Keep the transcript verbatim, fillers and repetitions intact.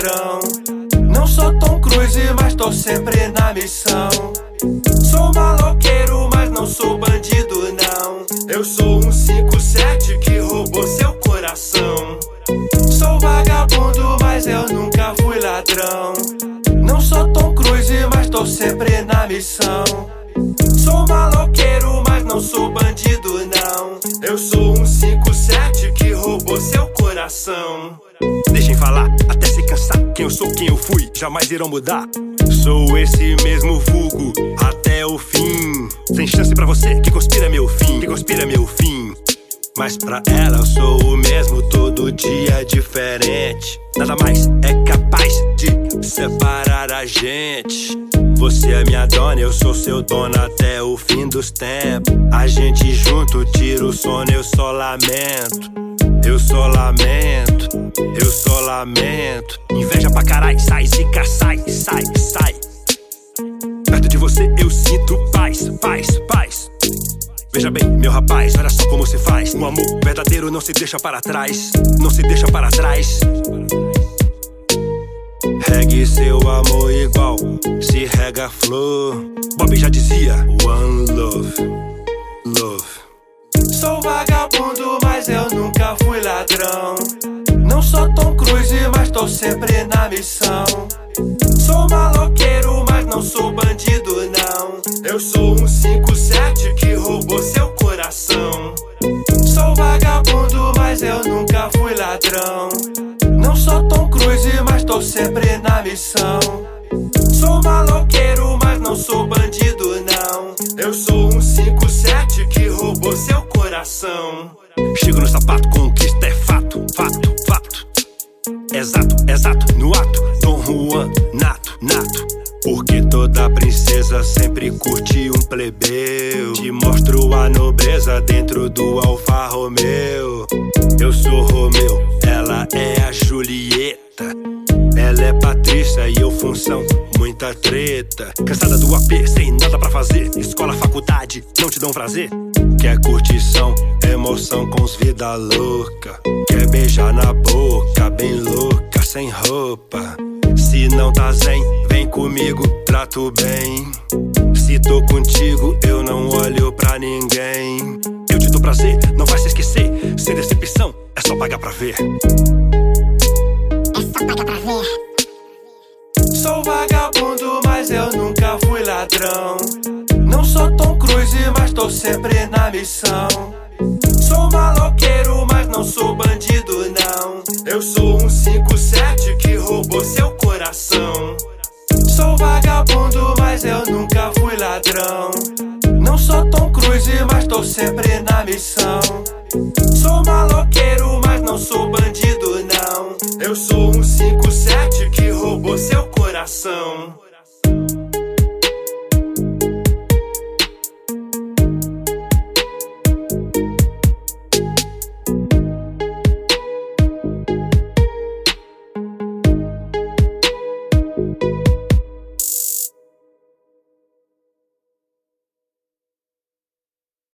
ladrão. Não sou Tom Cruise, mas tô sempre na missão. Sou maloqueiro, mas não sou bandido, não. Eu sou um cinco sete que roubou seu coração. Sou vagabundo, mas eu nunca fui ladrão. Não sou Tom Cruise, mas tô sempre na missão. Sou maloqueiro, mas não sou bandido, não. Eu sou um cinco sete que roubou seu coração. Deixem falar até se cansar. Quem eu sou, quem eu fui, jamais irão mudar. Sou esse mesmo vulgo até o fim. Sem chance pra você que conspira meu fim, que conspira meu fim. Mas pra ela eu sou o mesmo, todo dia é diferente. Nada mais é capaz de separar a gente. Você é minha dona, eu sou seu dono até o fim dos tempos. A gente junto tira o sono, eu só lamento. Eu só lamento, eu só lamento. Inveja pra carai, sai, zica, sai, sai, sai. Perto de você eu sinto paz, paz, paz. Veja bem, meu rapaz, olha só como se faz. Um amor verdadeiro não se deixa para trás, não se deixa para trás. Regue seu amor igual se rega flor. Bob já dizia, one love, love. Sou vagabundo, mas eu nunca fui ladrão. Não sou Tom Cruise, mas tô sempre na missão. Sou maloqueiro, mas não sou bandido, não. Eu sou um cinco sete que roubou seu coração. Sou vagabundo, mas eu nunca fui ladrão. Não sou Tom Cruise, mas tô sempre na missão. Sou maloqueiro, mas não sou bandido, não. Eu sou um cinco sete que roubou seu coração. Chego no sapato, conquista é fato, fato, fato. Exato, exato, no ato, Dom Juan, nato, nato. Porque toda princesa sempre curte um plebeu. Te mostro a nobreza dentro do Alfa Romeo. Eu sou Romeu, ela é a Julieta. Ela é Patrícia e eu função, muita treta. Cansada do A P, sem nada pra fazer. Escola, faculdade, não te dão prazer. Quer curtição, emoção com os vida louca. Quer beijar na boca, bem louca, sem roupa. Se não tá zen, vem comigo, trato bem. Se tô contigo, eu não olho pra ninguém. Eu te dou prazer, não vai se esquecer. Sem decepção, é só pagar pra ver. É só pagar pra ver. Sou vagabundo, mas eu nunca fui ladrão. Não sou Tom Cruise, mas tô sempre na missão. Sou maloqueiro, mas não sou bandido, não. Eu sou um cinco sete que roubou seu coração. Sou vagabundo, mas eu nunca fui ladrão. Não sou Tom Cruise, mas tô sempre na missão. Sou maloqueiro, mas não sou bandido.